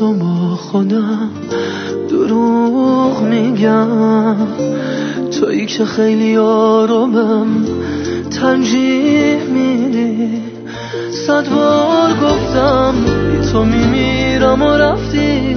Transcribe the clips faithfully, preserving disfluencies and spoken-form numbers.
تو با خودم دروغ میگم، تویی که خیلی آرومم ترجیح میدی. صد بار گفتم بی تو میمیرم و رفتی،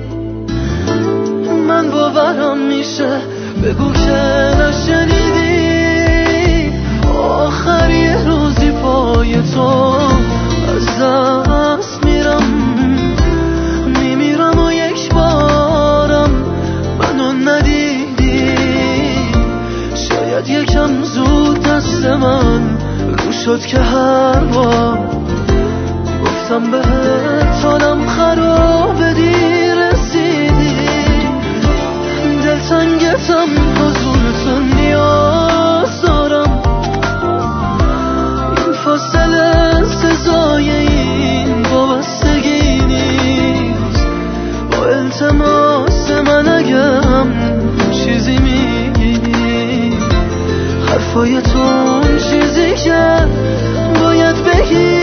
من باورم میشه بگو که نشنیدی. آخر یه روزی پای تو از دست میرم، میمیرم و یک بارم منو ندیدی. شاید یکم زود دست من رو شد که هر بار گفتم بهت حالم خرابه دیر رسیدی. دلتنگتم حضورتو نیاز دارم، این فاصله سزای این وابستگی نیست. با التماس من اگه هم چیزی میگی، حرفای تو اون چیزی که باید بگی.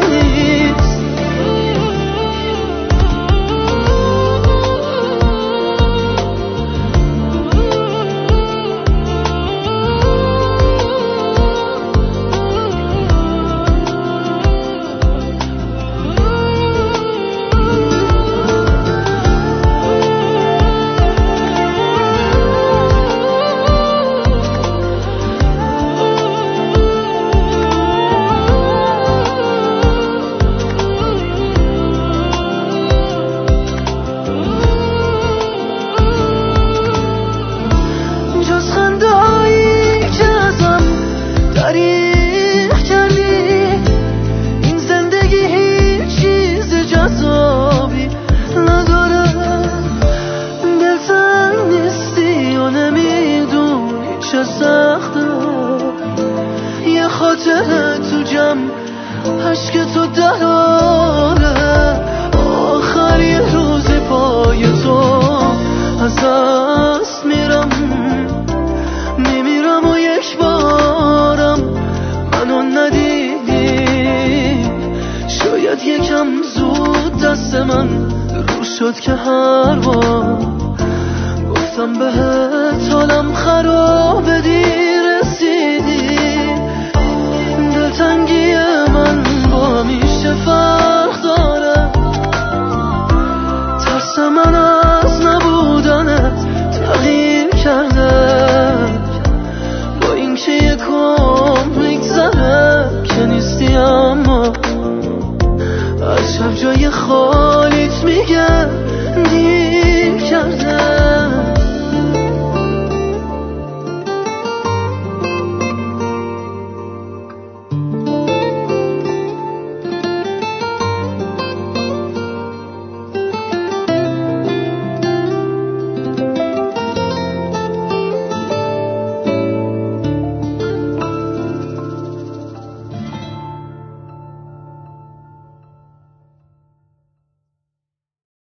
یه خاطره تو جمع عشق تو دراره. آخر یه روز پای تو از دست میرم، میمیرم و یک بارم منو ندیدی. شاید یکم زود دست من رو شد که هر بار گفتم بهت حالم خرابه دیر رسیدی. دلتنگی من با همیشه فرق داره، ترس من از نبودنت تغییر کرده. با اینکه یکم میگذره که نیستی، اما از شب جای خالیت میگه دیر کرده.